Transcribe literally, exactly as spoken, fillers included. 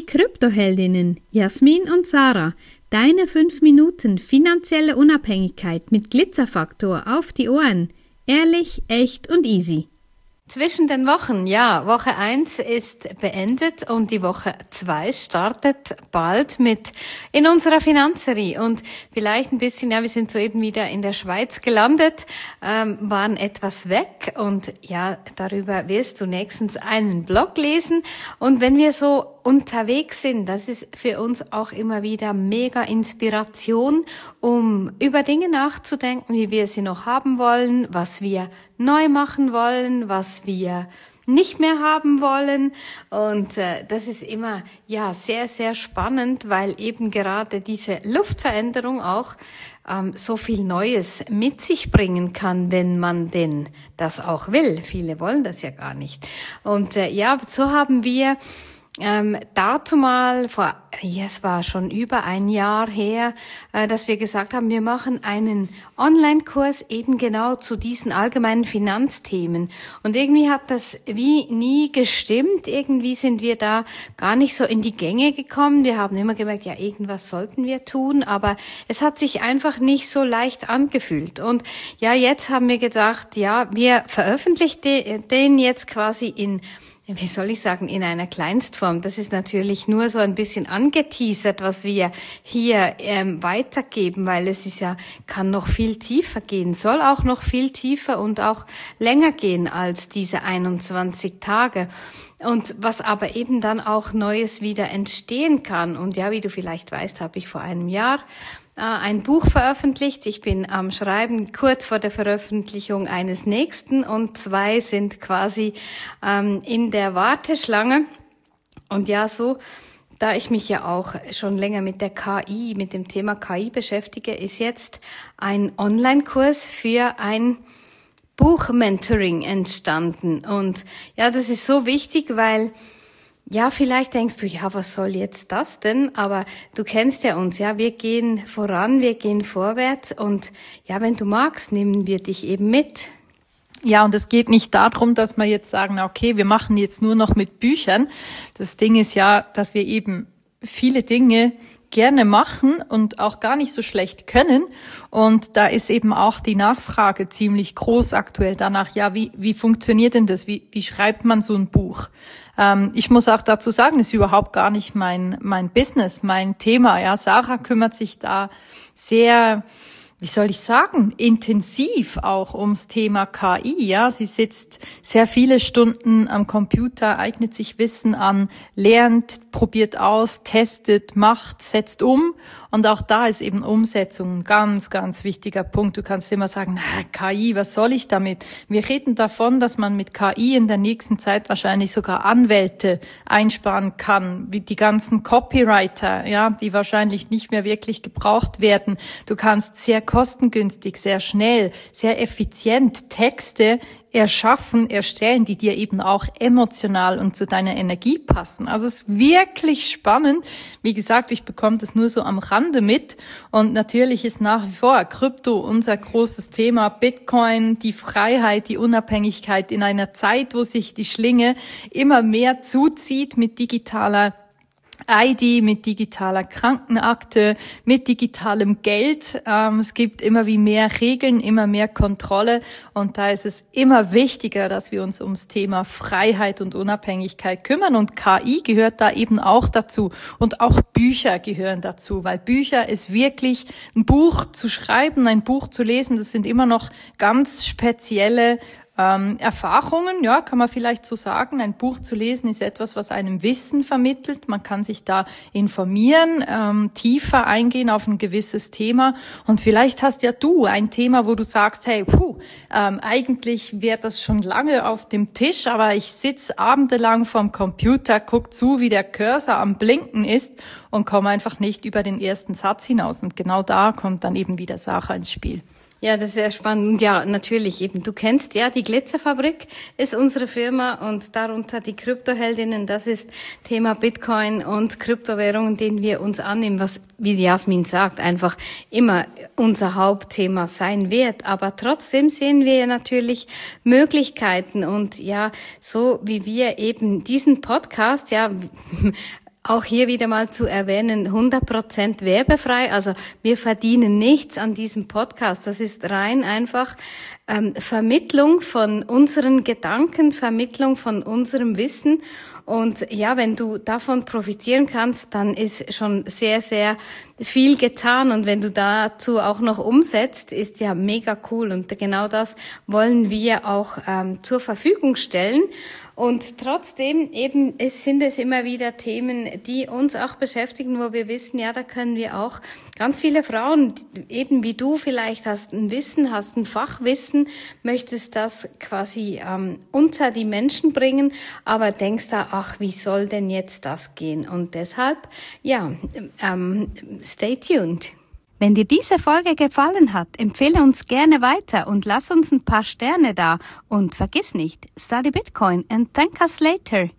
Kryptoheldinnen Jasmin und Sarah. Deine fünf Minuten finanzielle Unabhängigkeit mit Glitzerfaktor auf die Ohren. Ehrlich, echt und easy. Zwischen den Wochen, ja, Woche eins ist beendet und die Woche zwei startet bald mit in unserer Finanzserie. Und vielleicht ein bisschen, ja, wir sind soeben wieder in der Schweiz gelandet, ähm, waren etwas weg und ja, darüber wirst du nächstens einen Blog lesen. Und wenn wir so unterwegs sind, das ist für uns auch immer wieder mega Inspiration, um über Dinge nachzudenken, wie wir sie noch haben wollen, was wir neu machen wollen, was wir nicht mehr haben wollen. Und äh, das ist immer ja sehr, sehr spannend, weil eben gerade diese Luftveränderung auch ähm, so viel Neues mit sich bringen kann, wenn man denn das auch will. Viele wollen das ja gar nicht. Und äh, ja, so haben wir Ähm, dazu mal, vor, ja, es war schon über ein Jahr her, äh, dass wir gesagt haben, wir machen einen Online-Kurs eben genau zu diesen allgemeinen Finanzthemen. Und irgendwie hat das wie nie gestimmt. Irgendwie sind wir da gar nicht so in die Gänge gekommen. Wir haben immer gemerkt, ja, irgendwas sollten wir tun, aber es hat sich einfach nicht so leicht angefühlt. Und ja, jetzt haben wir gedacht, ja, wir veröffentlichen den jetzt quasi in wie soll ich sagen, in einer Kleinstform. Das ist natürlich nur so ein bisschen angeteasert, was wir hier ähm, weitergeben, weil es ist ja, kann noch viel tiefer gehen, soll auch noch viel tiefer und auch länger gehen als diese einundzwanzig Tage. Und was aber eben dann auch Neues wieder entstehen kann. Und ja, wie du vielleicht weißt, habe ich vor einem Jahr ein Buch veröffentlicht. Ich bin am Schreiben kurz vor der Veröffentlichung eines nächsten und zwei sind quasi ähm, in der Warteschlange. Und ja, so, da ich mich ja auch schon länger mit der K I, mit dem Thema K I beschäftige, ist jetzt ein Online-Kurs für ein Buchmentoring entstanden. Und ja, das ist so wichtig, weil ja, vielleicht denkst du, ja, was soll jetzt das denn? Aber du kennst ja uns, ja, wir gehen voran, wir gehen vorwärts und ja, wenn du magst, nehmen wir dich eben mit. Ja, und es geht nicht darum, dass wir jetzt sagen, okay, wir machen jetzt nur noch mit Büchern. Das Ding ist ja, dass wir eben viele Dinge gerne machen und auch gar nicht so schlecht können. Und da ist eben auch die Nachfrage ziemlich groß aktuell danach, ja, wie, wie funktioniert denn das? Wie, wie schreibt man so ein Buch? Ähm, ich muss auch dazu sagen, das ist überhaupt gar nicht mein, mein Business, mein Thema. Ja, Sarah kümmert sich da sehr, wie soll ich sagen, intensiv auch ums Thema K I, ja. Sie sitzt sehr viele Stunden am Computer, eignet sich Wissen an, lernt, probiert aus, testet, macht, setzt um. Und auch da ist eben Umsetzung ein ganz, ganz wichtiger Punkt. Du kannst immer sagen, na, K I, was soll ich damit? Wir reden davon, dass man mit K I in der nächsten Zeit wahrscheinlich sogar Anwälte einsparen kann, wie die ganzen Copywriter, ja, die wahrscheinlich nicht mehr wirklich gebraucht werden. Du kannst sehr kostengünstig, sehr schnell, sehr effizient Texte erschaffen, erstellen, die dir eben auch emotional und zu deiner Energie passen. Also es ist wirklich spannend. Wie gesagt, ich bekomme das nur so am Rande mit und natürlich ist nach wie vor Krypto unser großes Thema, Bitcoin, die Freiheit, die Unabhängigkeit in einer Zeit, wo sich die Schlinge immer mehr zuzieht mit digitaler I D, mit digitaler Krankenakte, mit digitalem Geld. Ähm, es gibt immer wie mehr Regeln, immer mehr Kontrolle und da ist es immer wichtiger, dass wir uns ums Thema Freiheit und Unabhängigkeit kümmern und K I gehört da eben auch dazu und auch Bücher gehören dazu, weil Bücher ist wirklich ein Buch zu schreiben, ein Buch zu lesen, das sind immer noch ganz spezielle Ähm, Erfahrungen, ja, kann man vielleicht so sagen. Ein Buch zu lesen ist etwas, was einem Wissen vermittelt. Man kann sich da informieren, ähm, tiefer eingehen auf ein gewisses Thema. Und vielleicht hast ja du ein Thema, wo du sagst, hey, puh, ähm, eigentlich wäre das schon lange auf dem Tisch, aber ich sitze abendelang vorm Computer, guck zu, wie der Cursor am Blinken ist und komme einfach nicht über den ersten Satz hinaus. Und genau da kommt dann eben wieder Sarah ins Spiel. Ja, das ist sehr spannend. Ja, natürlich eben. Du kennst ja, die Glitzerfabrik ist unsere Firma und darunter die Kryptoheldinnen. Das ist Thema Bitcoin und Kryptowährungen, denen wir uns annehmen, was, wie Jasmin sagt, einfach immer unser Hauptthema sein wird. Aber trotzdem sehen wir natürlich Möglichkeiten und ja, so wie wir eben diesen Podcast, ja, Auch hier wieder mal zu erwähnen, hundert Prozent werbefrei. Also wir verdienen nichts an diesem Podcast. Das ist rein einfach ähm, Vermittlung von unseren Gedanken, Vermittlung von unserem Wissen. Und ja, wenn du davon profitieren kannst, dann ist schon sehr, sehr viel getan. Und wenn du dazu auch noch umsetzt, ist ja mega cool. Und genau das wollen wir auch ähm, zur Verfügung stellen. Und trotzdem eben, es sind es immer wieder Themen, die uns auch beschäftigen, wo wir wissen, ja, da können wir auch ganz viele Frauen, eben wie du vielleicht hast ein Wissen, hast ein Fachwissen, möchtest das quasi ähm, unter die Menschen bringen, aber denkst da, ach, wie soll denn jetzt das gehen? Und deshalb, ja, ähm, stay tuned. Wenn dir diese Folge gefallen hat, empfehle uns gerne weiter und lass uns ein paar Sterne da. Und vergiss nicht, study Bitcoin and thank us later.